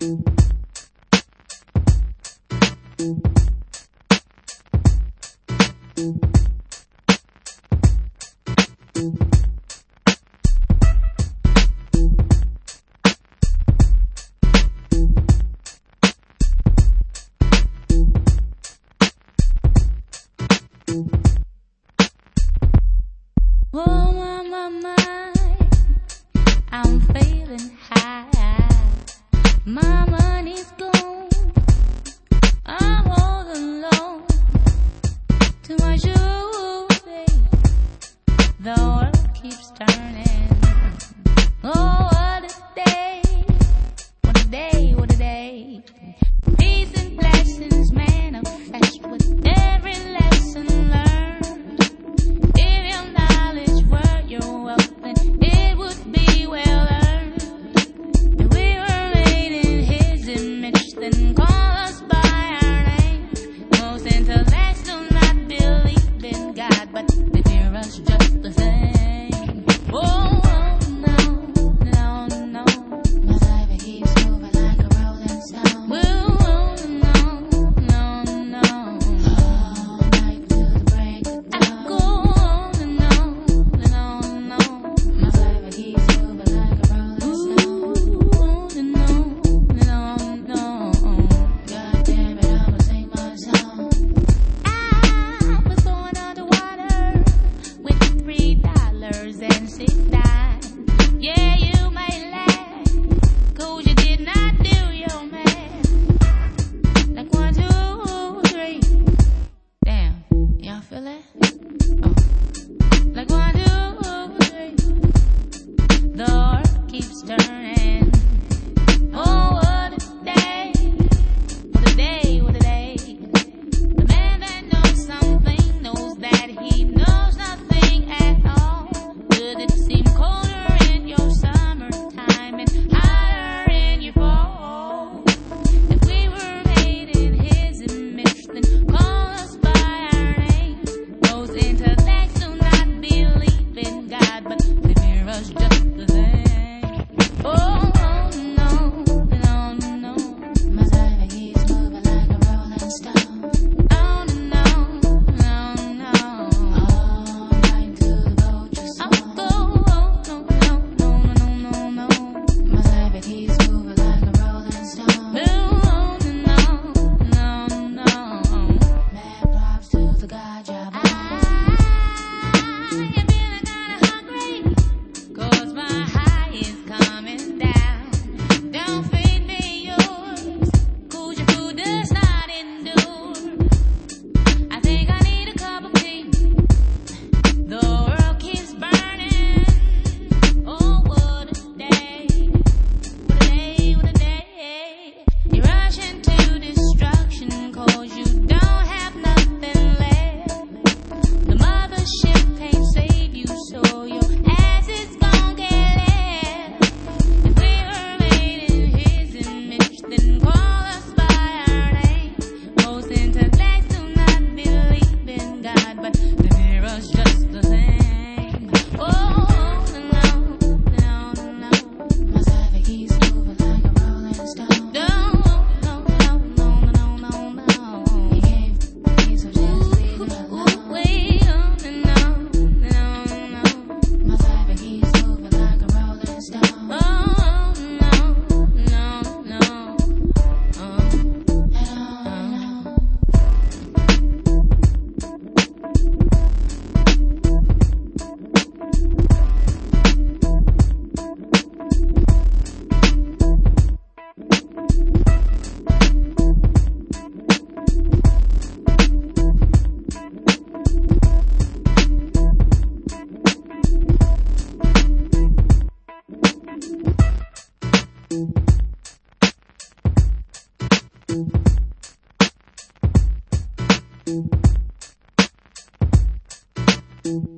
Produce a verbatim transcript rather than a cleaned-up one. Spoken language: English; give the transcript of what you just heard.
Oh, my, my, my, I'm feeling high. My money's gone. I'm all alone. Too much shooting. The world keeps turning. Oh, what a day. What a day, what a day. Peace and blessings manifest with every lesson learned. If your knowledge were your wealth, then it would be well earned. If we were made in His image, then call us by our name. Most intellects do not believe in God, but they fear us just the same. Oh, oh no, no, no. My life keeps moving like a rolling stone. Well, oh, no, no, no. All night till the break of dawn. I go on and on and on and on. My life keeps moving like a rolling stone. On and on and on and on. God damn it, I'ma sing my song. I was going underwater with three dollars and six dimes. Yeah, you may laugh, 'cause you did not do your math. Like one, two, three. Damn, y'all feel that? Oh. Like one, two, three. The earth keeps turning. Oh, what a day. What a day, what a day. The man that knows something knows that he knows nothing at all. Would it seem colder in your summertime and hotter in your fall? If we were made in His image, then call us by our name. Most intellects do not believe in God, but they fear us just the same. Oh, oh no, no, no. My life keeps moving like a rolling stone. Oh, no, no, no. All night till the vultures song. Oh, oh, no, no, no, no, no, no. My life keeps moving like a rolling stone. Oh, no, no, no. Mad props to the God job. I am feeling kinda hungry, 'cause my high is coming down. Don't feed me yours, 'cause your food does not endure. I think I need a cup of tea. The world keeps burning. Oh, what a day. What a day, what a day. You rush into destruction 'cause you don't have nothing left. The mothership can't save you, so your ass is gon' get left. If we were made in His image, then call us by our name. Most intellects do not believe in God, but they fear us just the same. Oh, no, no, no. My life keeps moving like a rolling stone. No, no, no, no, no, no, no. You gave me, so just leave it alone. Wait on and on and on and on. My life keeps moving like a rolling stone. Oh, no, no, no. Oh, and on and on. Thank you.